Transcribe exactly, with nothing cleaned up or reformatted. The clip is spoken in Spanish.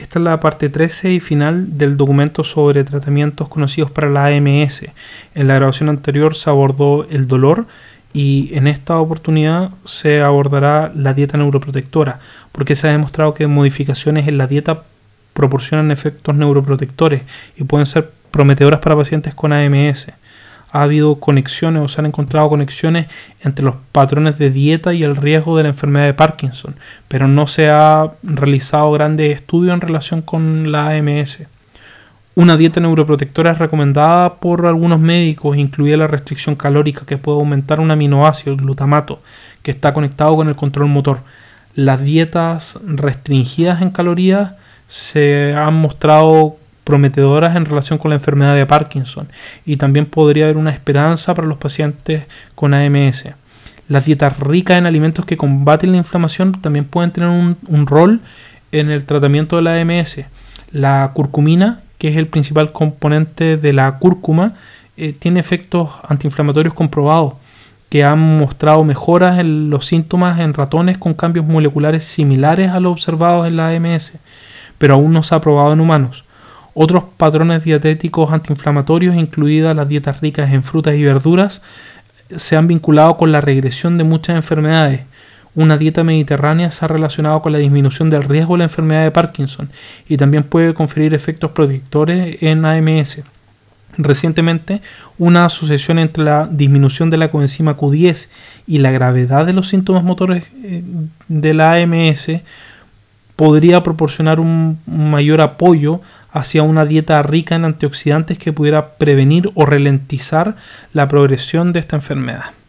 Esta es la parte trece y final del documento sobre tratamientos conocidos para la A M S. En la grabación anterior se abordó el dolor y en esta oportunidad se abordará la dieta neuroprotectora, porque se ha demostrado que modificaciones en la dieta proporcionan efectos neuroprotectores y pueden ser prometedoras para pacientes con A M S. Ha habido conexiones o se han encontrado conexiones entre los patrones de dieta y el riesgo de la enfermedad de Parkinson, pero no se ha realizado grandes estudios en relación con la A M S. Una dieta neuroprotectora es recomendada por algunos médicos, incluida la restricción calórica, que puede aumentar un aminoácido, el glutamato, que está conectado con el control motor. Las dietas restringidas en calorías se han mostrado prometedoras en relación con la enfermedad de Parkinson y también podría haber una esperanza para los pacientes con A M S. Las dietas ricas en alimentos que combaten la inflamación también pueden tener un, un rol en el tratamiento de la A M S. La curcumina, que es el principal componente de la cúrcuma, eh, tiene efectos antiinflamatorios comprobados que han mostrado mejoras en los síntomas en ratones con cambios moleculares similares a los observados en la A M S, pero aún no se ha probado en humanos. Otros patrones dietéticos antiinflamatorios, incluidas las dietas ricas en frutas y verduras, se han vinculado con la regresión de muchas enfermedades. Una dieta mediterránea se ha relacionado con la disminución del riesgo de la enfermedad de Parkinson y también puede conferir efectos protectores en A M S. Recientemente, una asociación entre la disminución de la coenzima Q diez y la gravedad de los síntomas motores de la A M S podría proporcionar un mayor apoyo hacia una dieta rica en antioxidantes que pudiera prevenir o ralentizar la progresión de esta enfermedad.